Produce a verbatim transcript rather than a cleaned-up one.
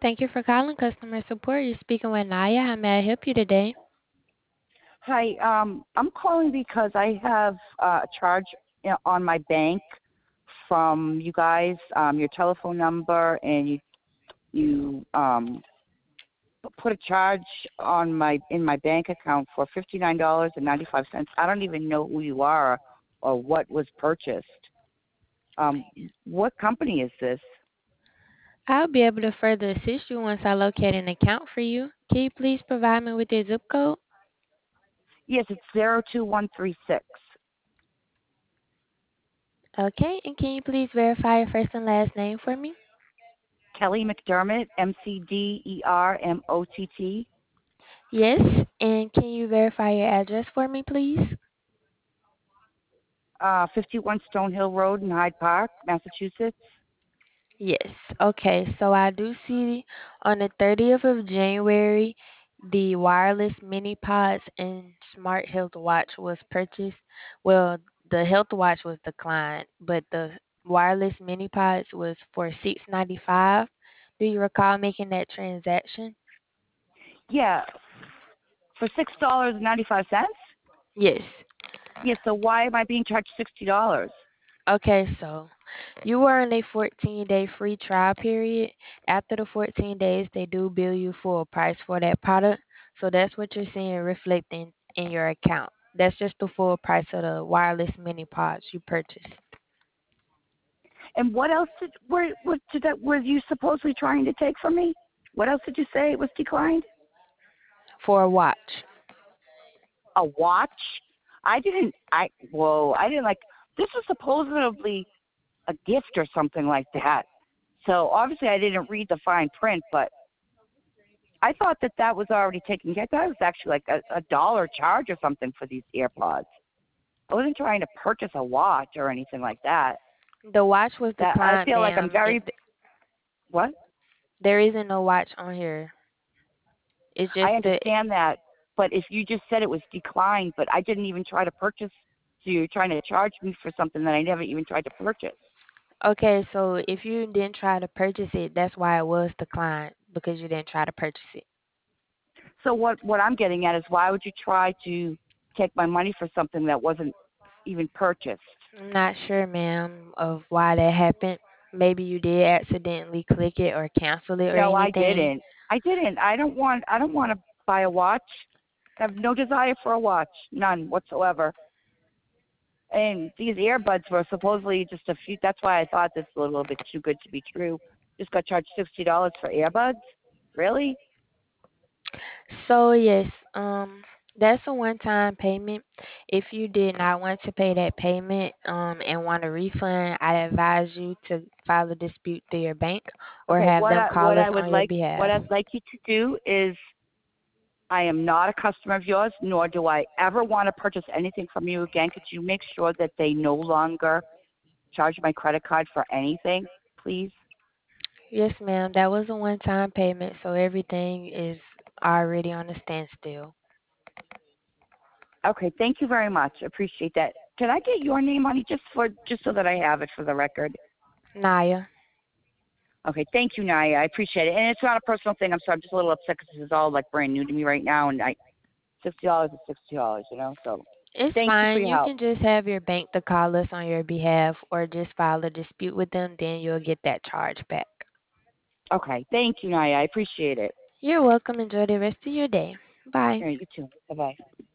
Thank you for calling customer support. You're speaking with Naya. How may I help you today? Hi, um, I'm calling because I have uh, a charge i- on my bank from you guys, um, your telephone number, and you you um, put a charge on my in my bank account for fifty nine dollars and ninety five cents. I don't even know who you are or what was purchased. Um, what company is this? I'll be able to further assist you once I locate an account for you. Can you please provide me with your zip code? Yes, it's zero two one three six. Okay, and can you please verify your first and last name for me? Kelly McDermott, M C D E R M O T T, Yes, and can you verify your address for me, please? uh, fifty-one Stonehill Road in Hyde Park, Massachusetts. Yes. Okay, so I do see on the thirtieth of January, the wireless mini pods and smart health watch was purchased. Well, the health watch was declined, but the wireless mini pods was for six ninety five. Do you recall making that transaction? Yeah, for six dollars and ninety five cents. Yes. Yeah, so why am I being charged sixty dollars? Okay, so you were in a fourteen day free trial period. After the fourteen days, they do bill you full price for that product. So that's what you're seeing reflecting in your account. That's just the full price of the wireless mini pods you purchased And what else did were what did that were you supposedly trying to take from me? What else did you say it was declined? for a watch. A watch? I didn't. I whoa! I didn't like. This was supposedly a gift or something like that. So obviously I didn't read the fine print, but I thought that that was already taken care of. That was actually like a, a dollar charge or something for these AirPods. I wasn't trying to purchase a watch or anything like that. The watch was That I declined, feel like I'm ma'am. It, very what? there isn't no watch on here. It's just I the understand that, but if you just said it was declined, but I didn't even try to purchase, so you're trying to charge me for something that I never even tried to purchase. okay. So if you didn't try to purchase it, that's why it was declined because you didn't try to purchase it. So what what I'm getting at is why would you try to take my money for something that wasn't even purchased? I'm not sure, ma'am, of why that happened. Maybe you did accidentally click it or cancel it or No, I anything. didn't. I didn't. I don't want I don't want to buy a watch. I have no desire for a watch, none whatsoever. And these earbuds were supposedly just a few. That's why I thought this was a little bit too good to be true. Just got charged sixty dollars for earbuds. Really? So yes, um, that's a one-time payment. If you did not want to pay that payment, um, and want a refund, I advise you to file a dispute through your bank or Okay. have What them I call what us I would on your like what behalf. I'd like you to do is I am not a customer of yours, nor do I ever want to purchase anything from you again. Could you make sure that they no longer charge my credit card for anything, please? Yes, ma'am. That was a one-time payment, so everything is already on a standstill. Okay. Thank you very much. Appreciate that. Can I get your name, honey, just for just so that I have it for the record? Naya. Okay, thank you, Naya. I appreciate it. And it's not a personal thing. I'm sorry. I'm just a little upset because this is all like brand new to me right now, and I sixty dollars is sixty dollars, you know. So It's thank you for fine. your You help. can just have your bank to call us on your behalf or just file a dispute with them, then you'll get that charge back. Okay, thank you, Naya. I appreciate it. You're welcome. Enjoy the rest of your day. Bye. All right, you too. Bye bye.